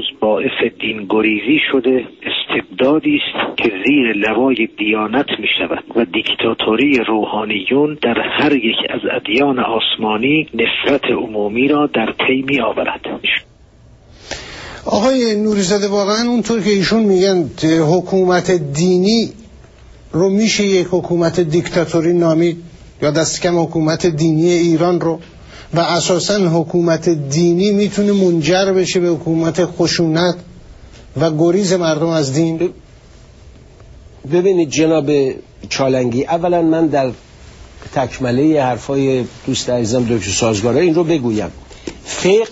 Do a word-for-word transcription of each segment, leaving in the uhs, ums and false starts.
امروز باعث دینگریزی شده، استبدادی است که زیر لوای دیانت می شود و دیکتاتوری روحانیون در هر یک از ادیان آسمانی نفرت عمومی را در پی می آورد. آقای نوری‌زاده، واقعا اونطور که ایشون میگن حکومت دینی رو میشه یک حکومت دیکتاتوری نامید، یا دست کم حکومت دینی ایران رو، و اساسا حکومت دینی میتونه منجر بشه به حکومت خشونت و گریز مردم از دین؟ ببینید جناب چالنگی، اولا من در تکمله حرفای دوست عزیزم دکتر سازگارا این رو بگویم، فقه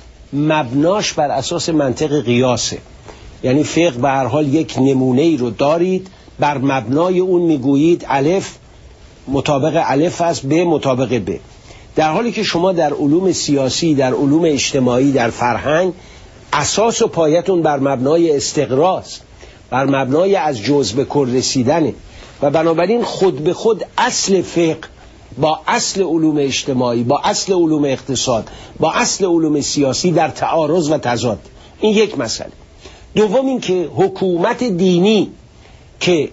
مبناش بر اساس منطق قیاسه. یعنی فقه به هر حال یک نمونه ای رو دارید، بر مبنای اون میگویید الف مطابق الف است، ب مطابق ب، در حالی که شما در علوم سیاسی، در علوم اجتماعی، در فرهنگ اساس و پایتون بر مبنای استقراست، بر مبنای از جزء به کل رسیدنه، و بنابراین خود به خود اصل فقه با اصل علوم اجتماعی، با اصل علوم اقتصاد، با اصل علوم سیاسی در تعارض و تضاد. این یک مسئله. دوم این که حکومت دینی که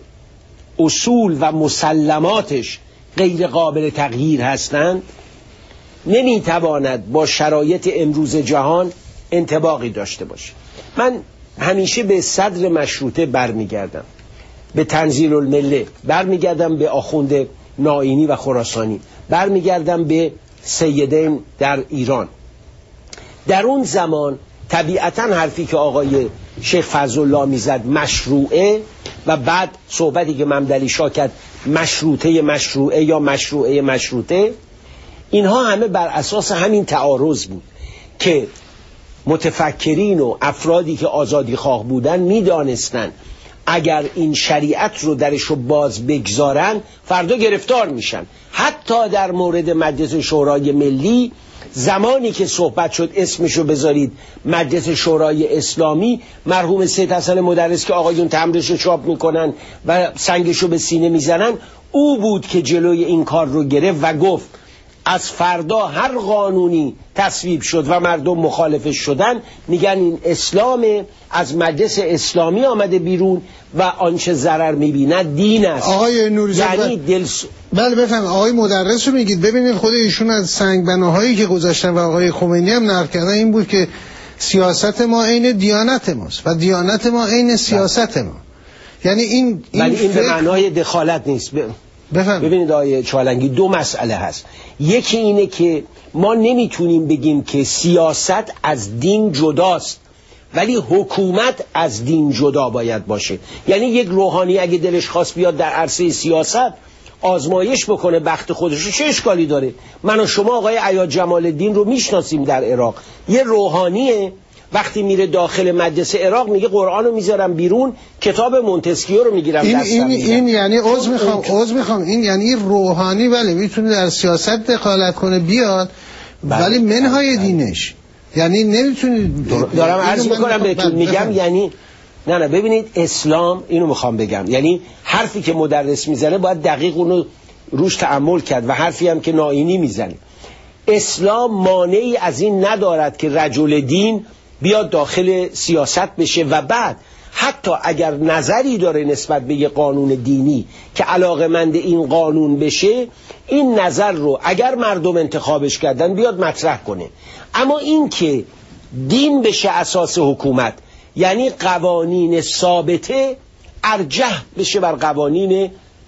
اصول و مسلماتش غیر قابل تغییر هستند نمیتواند با شرایط امروز جهان انطباقی داشته باشه. من همیشه به صدر مشروطه برمیگردم، به تنزیل المله برمیگردم، به آخوند نائینی و خراسانی برمیگردم، به سیدین در ایران. در اون زمان طبیعتا حرفی که آقای شیخ فضلالله میزد مشروعه، و بعد صحبتی که ممدلی شاه کرد مشروطه مشروعه یا مشروعه مشروطه، اینها همه بر اساس همین تعارض بود که متفکرین و افرادی که آزادی خواه بودن میدانستن اگر این شریعت رو درش رو باز بگذارن فردا گرفتار میشن. حتی در مورد مجلس شورای ملی زمانی که صحبت شد اسمشو بذارید مجلس شورای اسلامی، مرحوم سید حسن مدرس که آقایون تمرشو چاپ میکنن و سنگشو به سینه میزنن، او بود که جلوی این کار رو گرفت و گفت از فردا هر قانونی تصویب شد و مردم مخالفش شدن میگن این اسلام، از مجلس اسلامی آمده بیرون و آنچه ضرر میبیند دین است. آقای نوری‌زاده یعنی دل س... بله بفهم. آقای مدرس رو میگید. ببینید خود ایشون از سنگ بناهایی که گذاشتن و آقای خمینی هم نقل کردن این بود که سیاست ما عین دیانت ماست و دیانت ما عین سیاست ما. یعنی این این, این فکر... به معنای دخالت نیست. ب... بفهم. ببینید آقای چالنگی، دو مسئله هست. یکی اینه که ما نمیتونیم بگیم که سیاست از دین جداست، ولی حکومت از دین جدا باید باشه. یعنی یک روحانی اگه دلش خواست بیاد در عرصه سیاست آزمایش بکنه بخت خودش، چه اشکالی داره؟ من و شما آقای عیاد جمال الدین رو میشناسیم در عراق، یه روحانیه، وقتی میره داخل مجلس عراق میگه قرآن رو میذارم بیرون، کتاب مونتسکیو رو میگیرم این دستم. این, این یعنی عذر میخوام عذر میخوام این یعنی روحانی بله میتونه در سیاست دخالت کنه بیاد، بله. ولی منهای دینش یعنی نمیتونه. دارم عرض میکنم بهتون، میگم یعنی نه نه ببینید اسلام، اینو میخوام بگم، یعنی حرفی که مدرس میزنه باید دقیق اونو روش تأمل کرد و حرفی هم که نائینی میزنه. اسلام مانعی از این ندارد که رجل دین بیاد داخل سیاست بشه و بعد حتی اگر نظری داره نسبت به یه قانون دینی که علاقمند این قانون بشه، این نظر رو اگر مردم انتخابش کردن بیاد مطرح کنه. اما این که دین بشه اساس حکومت، یعنی قوانین ثابته ارجح بشه بر قوانین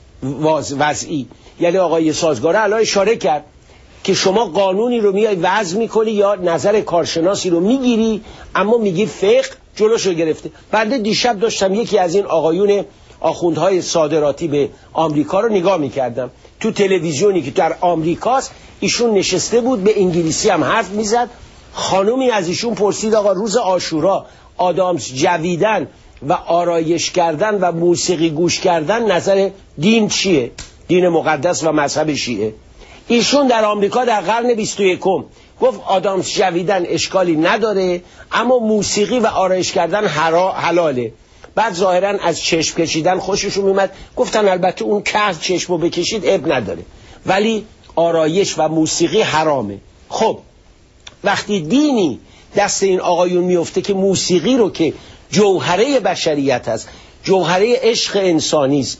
وضعی. یعنی آقای سازگاره الان اشاره کرد که شما قانونی رو میای وضع میکنی یا نظر کارشناسی رو میگیری، اما میگی فقه جلوشو گرفته. بعد دیشب داشتم یکی از این آقایون آخوندهای صادراتی به آمریکا رو نگاه میکردم تو تلویزیونی که در آمریکاست، ایشون نشسته بود به انگلیسی هم حرف میزد. خانومی از ایشون پرسید آقا روز عاشورا آدامس جویدن و آرایش کردن و موسیقی گوش کردن نظر دین چیه؟ دین مقدس و مذهب شیعه. ایشون در آمریکا در قرن بیست و یکم گفت آدامس جویدن اشکالی نداره، اما موسیقی و آرایش کردن حلاله. بعد ظاهرا از چشم کشیدن خوششون میومد، گفتن البته اون که چشمو بکشید اب نداره، ولی آرایش و موسیقی حرامه. خب وقتی دینی دست این آقایون میفته که موسیقی رو که جوهره بشریت است، جوهره عشق انسانی است،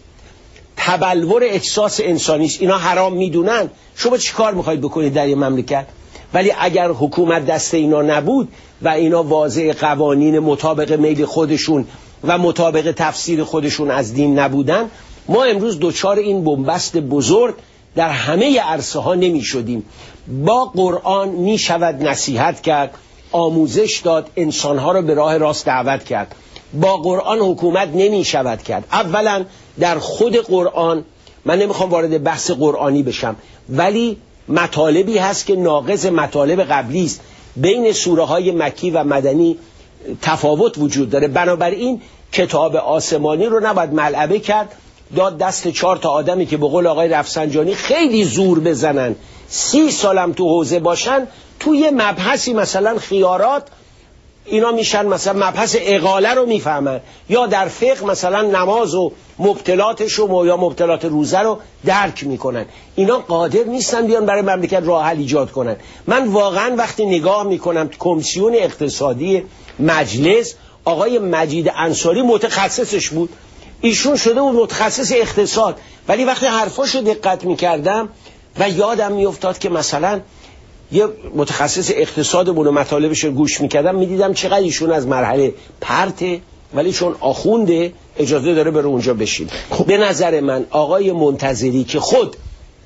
تبلور احساس انسانی است، اینا حرام میدونن، شما چیکار میخواید بکنید در این مملکت؟ ولی اگر حکومت دست اینا نبود و اینا واضع قوانین مطابق میل خودشون و مطابق تفسیر خودشون از دین نبودن، ما امروز دوچار این بنبست بزرگ در همه عرصه ها نمی شدیم. با قرآن می شود نصیحت کرد، آموزش داد، انسانها را به راه راست دعوت کرد. با قرآن حکومت نمی شود کرد. اولا در خود قرآن، من نمیخوام وارد بحث قرآنی بشم، ولی مطالبی هست که ناقض مطالب قبلی است. بین سوره های مکی و مدنی تفاوت وجود داره. بنابراین کتاب آسمانی رو نباید ملعبه کرد، داد دست چهار تا آدمی که به قول آقای رفسنجانی خیلی زور بزنن، سی سالم تو حوزه باشن، توی مبحثی مثلا خیارات اینا میشن مثلا مبحث اقاله رو میفهمن، یا در فقه مثلا نماز و مبتلاتش و یا مبتلات روزه رو درک میکنن. اینا قادر نیستن بیان برای مملکت راه حل ایجاد کنن. من واقعا وقتی نگاه میکنم کمیسیون اقتصادی مجلس، آقای مجید انصاری متخصصش بود، ایشون شده بود متخصص اقتصاد، ولی وقتی حرفاشو دقت میکردم و یادم میافتاد که مثلا یه متخصص اقتصادمون و مطالبش رو گوش میکردم، میدیدم چقدر ایشون از مرحله پرته، ولی چون آخونده اجازه داره بره اونجا بشین. خب. به نظر من آقای منتظری که خود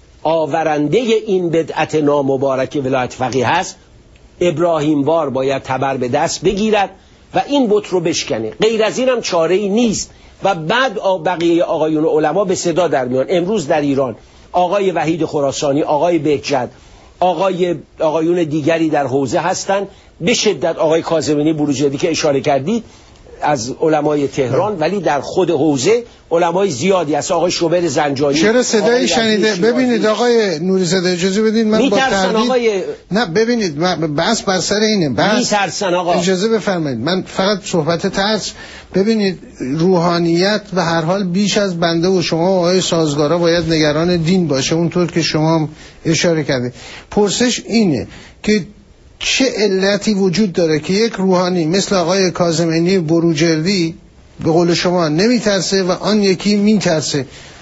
آورنده این بدعت نامبارک ولایت فقیه هست، ابراهیم وار باید تبر به دست بگیرد و این بت رو بشکنه. غیر از اینم چاره ای نیست. و بعد بقیه آقایون علما به صدا در میان. امروز در ایران آقای وحید خراسانی، آقای بهجت، آقای آقایون دیگری در حوزه هستند، به شدت آقای کاظمی بروجردی که اشاره کردید از علمای تهران، ولی در خود حوزه علمای زیادی هست. آقای شوبر زنجانی. چرا صدایی شنیده؟ ببینید آقای نوری‌زاده اجازه بدید من با تردید آقای... نه ببینید بحث بر سر اینه، بحث میترسن آقا. اجازه بفرمایید من فقط صحبت ترس. ببینید روحانیت به هر حال بیش از بنده و شما و آقای سازگارا باید نگران دین باشه، اونطور که شما هم اشاره کردید. پرسش اینه که چه علتی وجود داره که یک روحانی مثل آقای کاظمی بروجردی به قول شما نمیترسه و آن یکی میترسه؟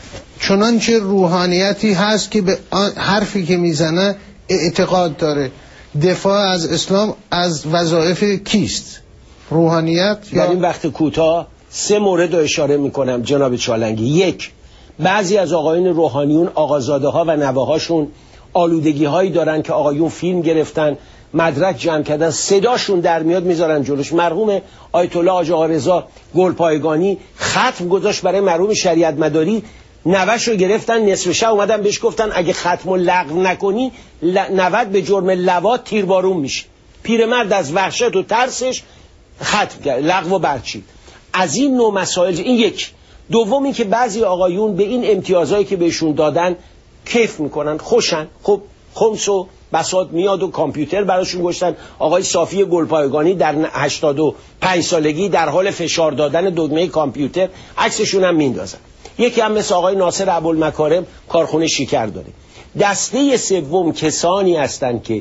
چنانچه روحانیتی هست که به حرفی که میزنه اعتقاد داره. دفاع از اسلام از وظایف کیست؟ روحانیت؟ در این وقت کوتاه سه مورد رو اشاره میکنم جناب چالنگی. یک، بعضی از آقایون روحانیون آقازاده ها و نوهاشون آلودگی هایی دارن که آقایون فیلم گرفتن، مدرک جمع کردن، صداشون در میاد میذارن جلوش. مرحوم آیت الله حاج آقا رضا گلپایگانی ختم گذاشت برای مرحوم شریعت مداری، نوه‌شو گرفتن نصف شب اومدن بهش گفتن اگه ختمو لغو نکنی نود به جرم لواط تیربارون میشه. پیرمرد از وحشت و ترسش ختم کرد، لغو برچید. از این نوع مسائل این یک. دومی که بعضی آقایون به این امتیازایی که بهشون دادن کیف میکنن، خوشن. خب خمس و بساط میاد و کامپیوتر براشون گذاشتن. آقای صافی گلپایگانی در هشتاد و پنج سالگی در حال فشار دادن دکمه کامپیوتر، عکسشون هم میندازن. یکی هم مثل آقای ناصر ابوالمکارم کارخونه شکر داره. دسته سوم کسانی هستند که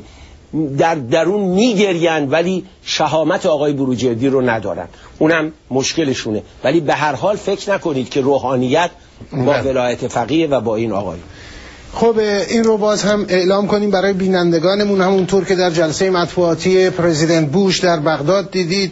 در درون میگرین ولی شهامت آقای بروجردی رو ندارن، اونم مشکلشونه. ولی به هر حال فکر نکنید که روحانیت با ولایت فقیه و با این آقای. خب این رو باز هم اعلام کنیم برای بینندگانمون، همونطور که در جلسه مطبوعاتی پرزیدنت بوش در بغداد دیدید،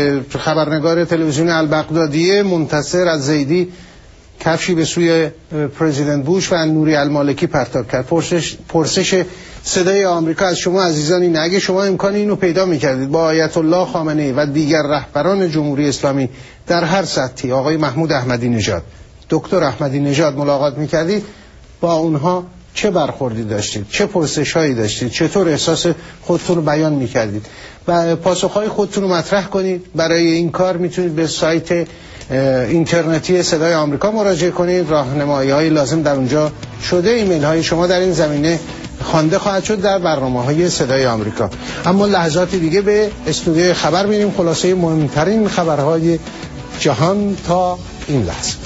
خبرنگار تلویزیون البغدادیه منتصر از زیدی کفشی به سوی پرزیدنت بوش و نوری المالکی پرتاب کرد. پرسش, پرسش صدای آمریکا از شما عزیزان اینه اگه شما امکان اینو پیدا میکردید با آیت الله خامنه‌ای و دیگر رهبران جمهوری اسلامی در هر سطحی، آقای محمود احمدی نژاد، دکتر احمدی نژاد ملاقات میکردید، با اونها چه برخوردی داشتید؟ چه پرسش‌هایی داشتید؟ چطور احساس خودتون رو بیان می‌کردید؟ و پاسخ‌های خودتون رو مطرح کنید. برای این کار میتونید به سایت اینترنتی صدای آمریکا مراجعه کنید. راهنمایی‌های لازم در اونجا شده. ایمیل‌های شما در این زمینه خوانده خواهد شد در برنامه‌های صدای آمریکا. اما لحظات دیگه به استودیوی خبر میریم، خلاصه مهمترین خبرهای جهان تا این لحظه.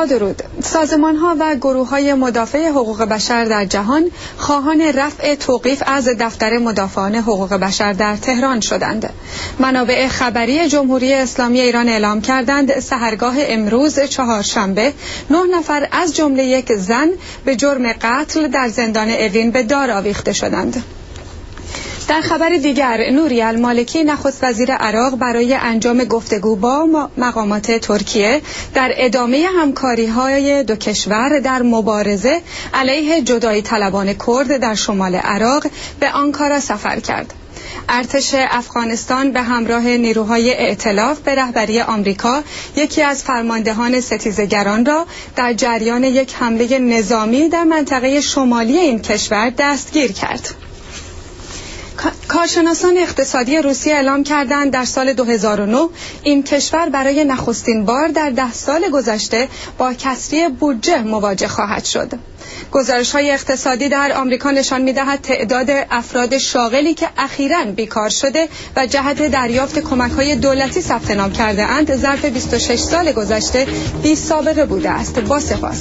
درود. سازمان‌ها و گروه‌های مدافع حقوق بشر در جهان خواهان رفع توقیف از دفتر مدافعان حقوق بشر در تهران شدند. منابع خبری جمهوری اسلامی ایران اعلام کردند سحرگاه امروز چهارشنبه نه نفر از جمله یک زن به جرم قتل در زندان اوین به دار آویخته شدند. در خبر دیگر، نوری المالکی نخست وزیر عراق برای انجام گفتگو با مقامات ترکیه در ادامه همکاری‌های دو کشور در مبارزه علیه جدایی طلبان کرد در شمال عراق به آنکارا سفر کرد. ارتش افغانستان به همراه نیروهای ائتلاف به رهبری آمریکا یکی از فرماندهان ستیزگران را در جریان یک حمله نظامی در منطقه شمالی این کشور دستگیر کرد. کارشناسان اقتصادی روسیه اعلام کردند در سال دو هزار و نه این کشور برای نخستین بار در ده سال گذشته با کسری بودجه مواجه خواهد شد. گزارش‌های اقتصادی در آمریکا نشان می‌دهد تعداد افراد شاغلی که اخیراً بیکار شده و جهت دریافت کمک‌های دولتی ثبت نام کرده اند ظرف بیست و شش سال گذشته بی سابقه بوده است. با سپاس.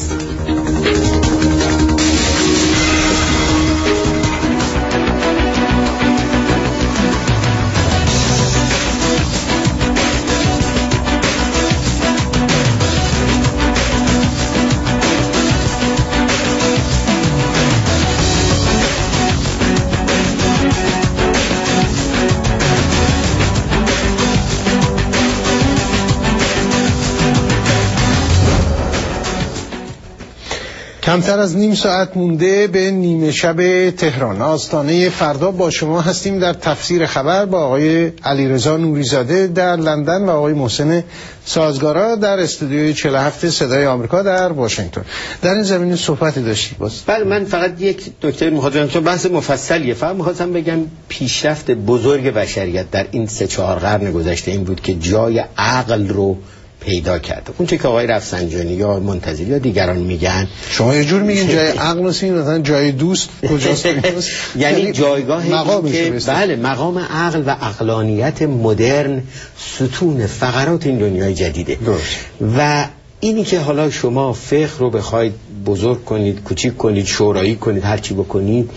کمتر از نیم ساعت مونده به نیمه شب تهران. آستانه فردا با شما هستیم در تفسیر خبر با آقای علیرضا نوریزاده در لندن و آقای محسن سازگارا در استودیوی چهل و هفت صدای آمریکا در واشنگتن. در این زمینه صحبتی داشتید باز؟ بله، من فقط یک نکته می‌خواستم، چون بحث مفصلیه، فقط می‌خواستم بگم پیشرفت بزرگ بشریت در این سه چهار قرن گذشته این بود که جای عقل رو پیدا کرده. اون چه که آقای رفسنجانی یا منتظری یا دیگران میگن، شما یه جور میگین جای عقل نیست، مثلا جای دوست کجاست؟ یعنی جایگاهی که بله مقام عقل و عقلانیت مدرن ستون فقرات این دنیای جدیده. و اینی که حالا شما فقه رو بخواید بزرگ کنید، کوچیک کنید، شورایی کنید، هر چی بکنید،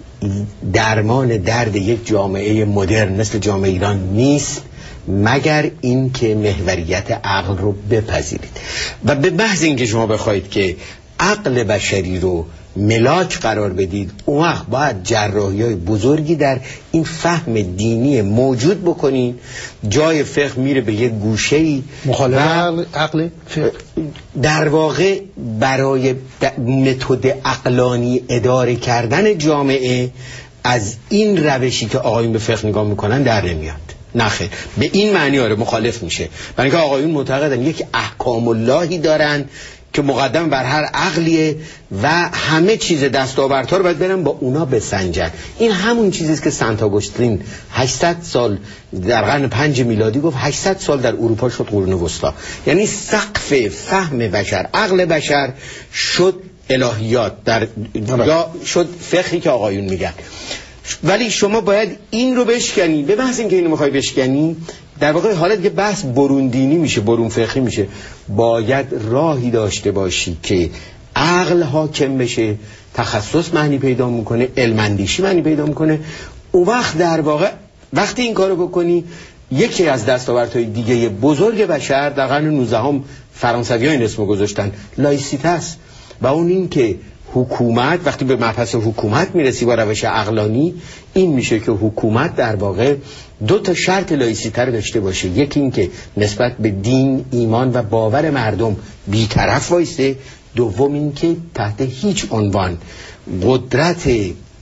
درمان درد یک جامعه مدرن مثل جامعه ایران نیست مگر این که محوریت عقل رو بپذیرید. و به محض اینکه شما بخواید که عقل بشری رو ملاک قرار بدید، اون وقت باید جراحی‌های بزرگی در این فهم دینی موجود بکنین. جای فقه میره به یک گوشه‌ای مخالف عقل فقه. در واقع برای متد عقلانی اداره کردن جامعه از این روشی که آقایون به فقه نگاه میکنن در نمیاد. نخیر، به این معنی آره مخالف میشه، برای اینکه آقایون معتقدن یک احکام اللهی دارن که مقدم بر هر عقلیه و همه چیز دستاوردها رو باید برن با اونا بسنجن. این همون چیزیست که سنت آگوستین هشتصد سال در قرن پنج میلادی گفت هشتصد سال در اروپا شد قرون وسطا. یعنی سقف فهم بشر، عقل بشر شد الهیات در یا شد فقهی که آقایون میگن. ولی شما باید این رو بشکنی. به محض اینکه اینو میخوای بشکنی، در واقع حالت که بحث برون دینی میشه، برون فقهی میشه. باید راهی داشته باشی که عقل حاکم بشه، تخصص معنی پیدا میکنه، علم اندیشی معنی پیدا میکنه. اون وقت در واقع وقتی این کارو بکنی، یکی از دستاوردهای دیگه بزرگ بشر در قرن نوزدهم فرانسوی‌ها این اسمو گذاشتن، لایسیته است. و اون این که حکومت، وقتی به مبحث حکومت میرسی با روش عقلانی، این میشه که حکومت در واقع دو تا شرط لایسیته رو داشته باشه. یکی این که نسبت به دین، ایمان و باور مردم بی‌طرف وایسه. دوم این که تحت هیچ عنوان قدرت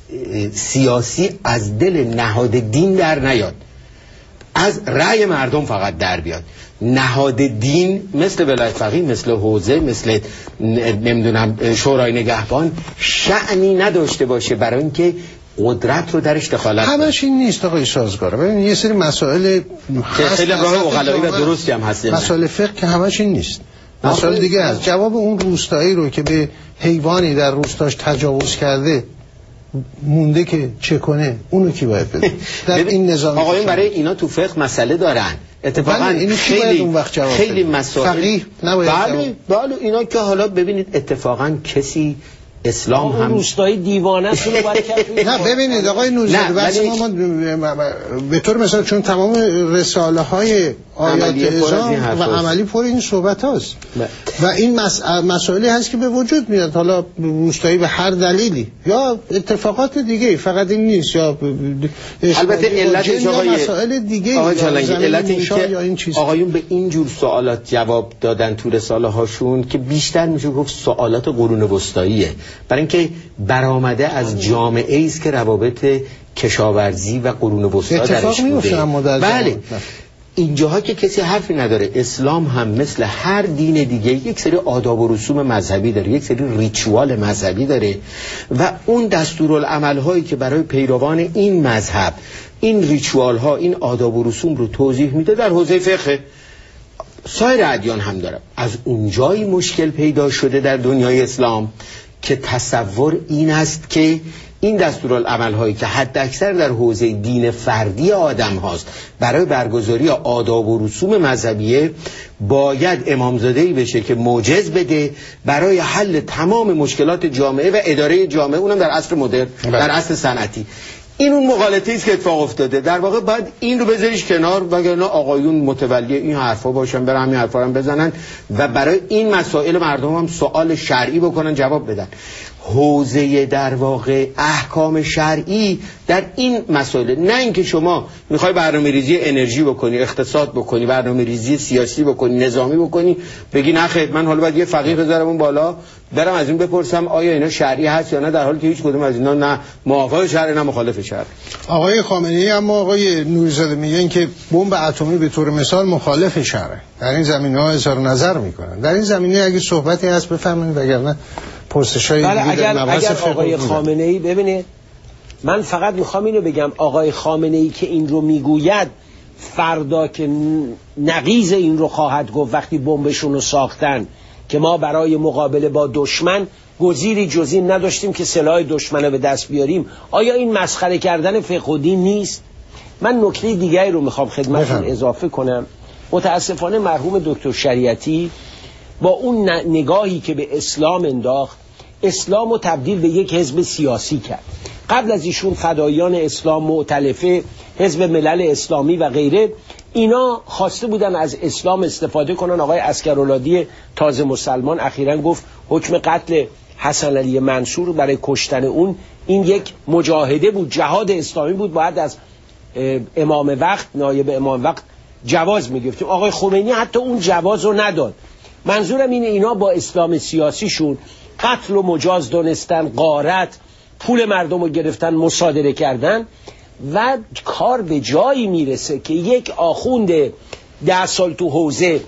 سیاسی از دل نهاد دین در نیاد، از رأی مردم فقط در بیاد. نهاد دین مثل ولایت فقیه، مثل حوزه، مثل نمیدونم شورای نگهبان شأنی نداشته باشه برای اینکه قدرت رو درش دخالت کنه. همش این نیست آقای سازگار. ببین یه سری مسائل خیلی راه عقلایی و درستی هم هست. مسائل فقه که همش این نیست. مسائل دیگه هست. جواب اون روستایی رو که به حیوانی در روستاش تجاوز کرده مونده که چه کنه، اونو کی باید بده؟ در این نظام آقایون برای اینا تو فقه مسئله دارن. اتفاقا خیلی خیلی مسائل فقیه نباید بله بله اینا که حالا ببینید اتفاقا کسی اسلام هم روستایی دیوانه است رو باید کرد. نه ببینید آقای نوزری بس ما به طور مثلا چون تمام رساله های آیات اعظام و عملی پر این صحبت هاست و این مسائلی هست که به وجود میاد، حالا روستایی به هر دلیلی یا اتفاقات دیگه، فقط این نیست، یا البته علتش آقای مسائل دیگه آقای چالنگی علت این که آقایون به این جور سوالات جواب دادن تو رساله هاشون که بیشتر میشه گفت سوالات قرون وسطاییه، برای اینکه برآمده از جامعه است که روابط کشاورزی و قرون وسطا درش بوده. بله اینجاها که کسی حرفی نداره. اسلام هم مثل هر دین دیگه یک سری آداب و رسوم مذهبی داره، یک سری ریچوال مذهبی داره و اون دستورالعمل هایی که برای پیروان این مذهب این ریچوال ها این آداب و رسوم رو توضیح میده در حوزه فقه. سایر ادیان هم داره. از اونجایی مشکل پیدا شده در دنیای اسلام که تصور این است که این دستورالعمل هایی که حد اکثر در حوزه دین فردی آدم هاست برای برگزاری آداب و رسوم مذهبیه باید امامزاده‌ای بشه که معجز بده برای حل تمام مشکلات جامعه و اداره جامعه، اونم در عصر مدرن، در عصر صنعتی. این اون مغالطه است که اتفاق افتاده. در واقع باید این رو بذاریش کنار، وگرنه آقایون متولی این حرفا باشن، برن همین حرفا رو بزنن و برای این مسائل مردم هم سوال شرعی بکنن، جواب بدن. حوزه در واقع احکام شرعی در این مسائل، نه اینکه شما میخوای برنامه‌ریزی انرژی بکنی، اقتصاد بکنی، برنامه‌ریزی سیاسی بکنی، نظامی بکنی، بگی نه خیر من حالا باید یه فقیه بذارم اون بالا برم از این بپرسم آیا اینا شرعی هست یا نه، در حالی که هیچ کدوم از اینا نه موافق شرع نه مخالف شرع. آقای خامنه‌ای اما آقای نوری‌زاده میگن که بمب اتمی به طور مثال مخالف شرع، در این زمینه‌ها اظهار نظر میکنن. در این زمینه اگه صحبتی هست بفرمایید، وگرنه پرسشای بله اگر, اگر آقای خامنه‌ای ببینه، من فقط میخوام اینو بگم آقای خامنه‌ای که این رو میگوید فردا که نقیض این رو خواهد گفت وقتی بمبشون رو ساختن که ما برای مقابله با دشمن گزیری جز این نداشتیم که سلاح دشمن رو به دست بیاریم. آیا این مسخره کردن فقه و دین نیست؟ من نکته دیگری رو میخوام خدمتتون اضافه کنم. متاسفانه مرحوم دکتر شریعتی با اون نگاهی که به اسلام انداخت، اسلام رو تبدیل به یک حزب سیاسی کرد. قبل از ایشون فدایان اسلام، مؤتلفه، حزب ملل اسلامی و غیره، اینا خواسته بودن از اسلام استفاده کنن. آقای عسکرالعادی تازه مسلمان اخیراً گفت حکم قتل حسن علی منصور برای کشتن اون این یک مجاهده بود، جهاد اسلامی بود، باید از امام وقت، نایب امام وقت جواز میگفتیم. آقای خمینی حتی اون جواز رو نداد. منظورم اینه اینا با اسلام سیاسیشون قتل و مجاز دونستن، غارت، پول مردم رو گرفتن، مصادره کردن و کار به جایی میرسه که یک آخوند ده سال تو حوزه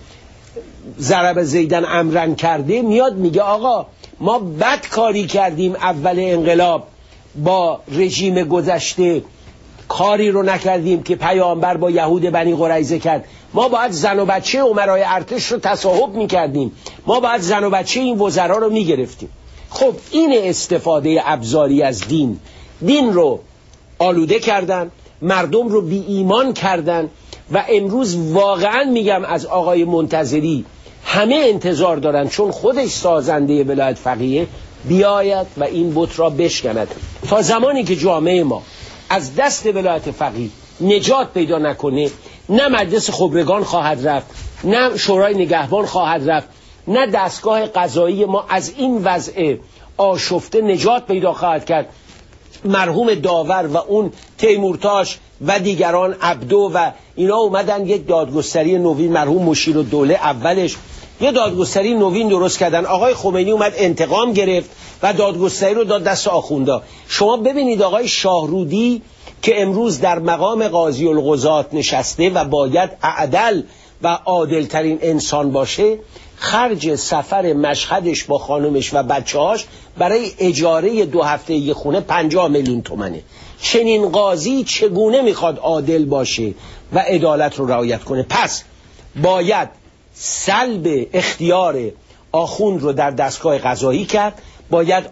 ضرب زیدن امرن کرده میاد میگه آقا ما بد کاری کردیم اول انقلاب با رژیم گذشته، کاری رو نکردیم که پیامبر با یهود بنی قریظه کرد، ما باید زن و بچه امرای ارتش رو تصاحب میکردیم، ما باید زن و بچه این وزرا رو میگرفتیم. خب این استفاده ابزاری از دین، دین رو آلوده کردن، مردم رو بی ایمان کردن و امروز واقعا میگم از آقای منتظری همه انتظار دارن، چون خودش سازنده ولایت فقیه، بیاید و این بت را بشکند. تا زمانی که جامعه ما از دست ولایت فقیه نجات پیدا نکنه، نه مجلس خبرگان خواهد رفت، نه شورای نگهبان خواهد رفت، نه دستگاه قضایی ما از این وضع آشفته نجات پیدا خواهد کرد. مرحوم داور و اون تیمورتاش و دیگران عبدو و اینا اومدن یک دادگستری نوین، مرحوم مشیرالدوله اولش یه دادگستری نوین درست کردن. آقای خمینی اومد انتقام گرفت و دادگستری رو داد دست آخوندا. شما ببینید آقای شاهرودی که امروز در مقام قاضی القضات نشسته و باید اعدل و عادلترین انسان باشه، خرج سفر مشهدش با خانمش و بچه‌هاش برای اجاره دو هفته یه خونه پنجاه میلیون تومنه. چنین قاضی چگونه میخواد عادل باشه و عدالت رو رعایت کنه؟ پس باید سلب اختیار آخوند رو در دستگاه قضایی کرد، باید